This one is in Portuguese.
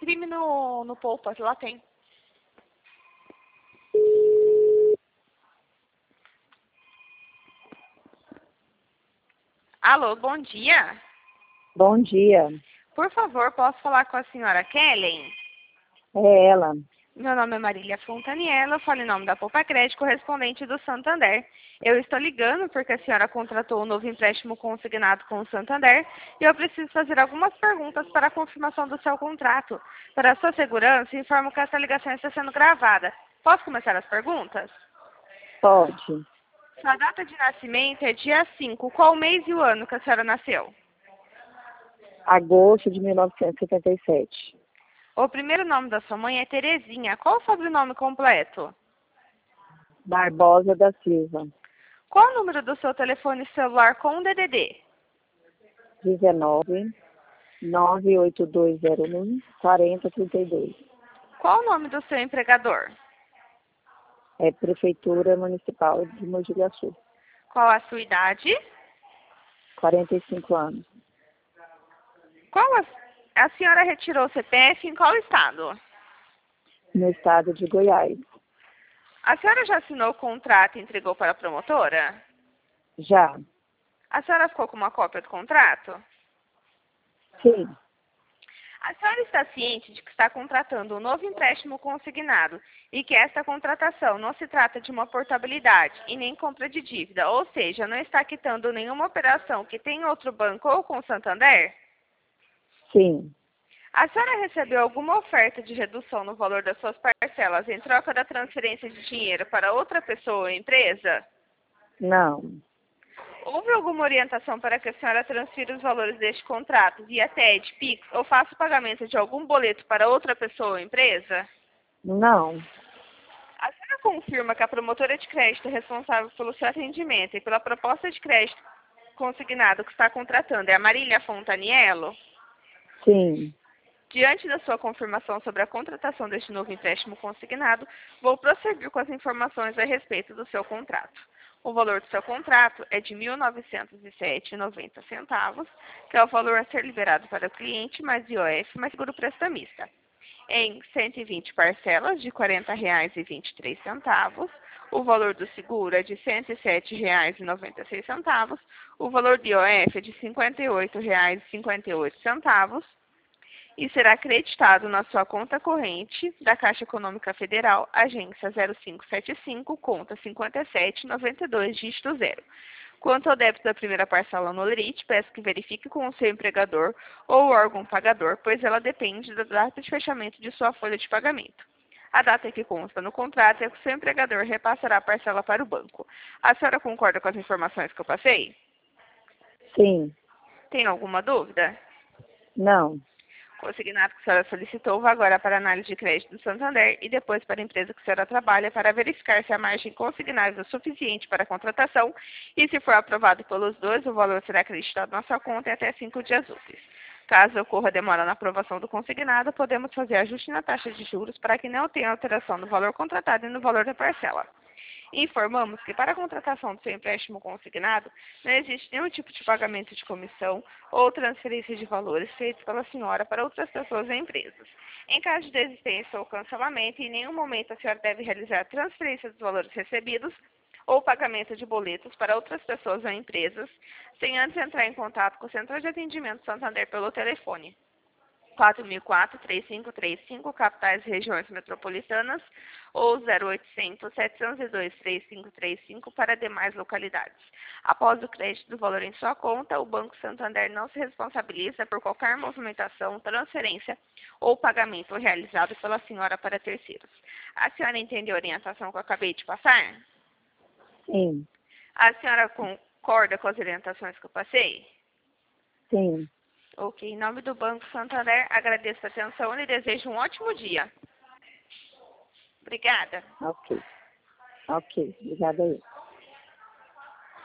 imprime no Poupas, lá tem. Alô, bom dia. Bom dia, Por favor, posso falar com a senhora Kellen? é ela. Meu nome é Marília Fontaniello, eu falo em nome da Poupa Crédito, correspondente do Santander. Eu estou ligando porque a senhora contratou um novo empréstimo consignado com o Santander e eu preciso fazer algumas perguntas para a confirmação do seu contrato. Para a sua segurança, informo que essa ligação está sendo gravada. Posso começar as perguntas? Pode. Sua data de nascimento é dia 5. Qual mês e o ano que a senhora nasceu? Agosto de 1977. O primeiro nome da sua mãe é Terezinha. Qual o sobrenome completo? Barbosa da Silva. Qual o número do seu telefone celular com DDD? 19 98201 4032. Qual o nome do seu empregador? É Prefeitura Municipal de Mogi Guaçu. Qual a sua idade? 45 anos. A senhora retirou o CPF em qual estado? No estado de Goiás. A senhora já assinou o contrato e entregou para a promotora? Já. A senhora ficou com uma cópia do contrato? Sim. A senhora está ciente de que está contratando um novo empréstimo consignado e que esta contratação não se trata de uma portabilidade e nem compra de dívida, ou seja, não está quitando nenhuma operação que tem em outro banco ou com o Santander? Sim. A senhora recebeu alguma oferta de redução no valor das suas parcelas em troca da transferência de dinheiro para outra pessoa ou empresa? Não. Houve alguma orientação para que a senhora transfira os valores deste contrato via TED, Pix ou faça o pagamento de algum boleto para outra pessoa ou empresa? Não. A senhora confirma que a promotora de crédito responsável pelo seu atendimento e pela proposta de crédito consignado que está contratando é a Marília Fontaniello? Sim. Diante da sua confirmação sobre a contratação deste novo empréstimo consignado, vou prosseguir com as informações a respeito do seu contrato. O valor do seu contrato é de R$ 1.907,90, que é o valor a ser liberado para o cliente, mais IOF, mais seguro prestamista. Em 120 parcelas de R$ 40,23, o valor do seguro é de R$ 107,96, o valor do IOF é de R$ 58,58 e será creditado na sua conta corrente da Caixa Econômica Federal, agência 0575, conta 5792, dígito 0. Quanto ao débito da primeira parcela no lerite, peço que verifique com o seu empregador ou órgão pagador, pois ela depende da data de fechamento de sua folha de pagamento. A data que consta no contrato é que o seu empregador repassará a parcela para o banco. A senhora concorda com as informações que eu passei? Sim. Tem alguma dúvida? Não. Consignado que a senhora solicitou vá agora para a análise de crédito do Santander e depois para a empresa que a senhora trabalha para verificar se a margem consignável é suficiente para a contratação e, se for aprovado pelos dois, o valor será acreditado na sua conta em até 5 dias úteis. Caso ocorra demora na aprovação do consignado, podemos fazer ajuste na taxa de juros para que não tenha alteração no valor contratado e no valor da parcela. Informamos que para a contratação do seu empréstimo consignado, não existe nenhum tipo de pagamento de comissão ou transferência de valores feitos pela senhora para outras pessoas ou empresas. Em caso de desistência ou cancelamento, em nenhum momento a senhora deve realizar transferência dos valores recebidos ou pagamento de boletos para outras pessoas ou empresas, sem antes entrar em contato com o Centro de Atendimento Santander pelo telefone 4004-3535, capitais e regiões metropolitanas, ou 0800-702-3535 para demais localidades. Após o crédito do valor em sua conta, o Banco Santander não se responsabiliza por qualquer movimentação, transferência ou pagamento realizado pela senhora para terceiros. A senhora entende a orientação que eu acabei de passar? Sim. A senhora concorda com as orientações que eu passei? Sim. Ok, em nome do Banco Santander, agradeço a atenção e desejo um ótimo dia. Obrigada. Ok. Ok. Obrigada aí.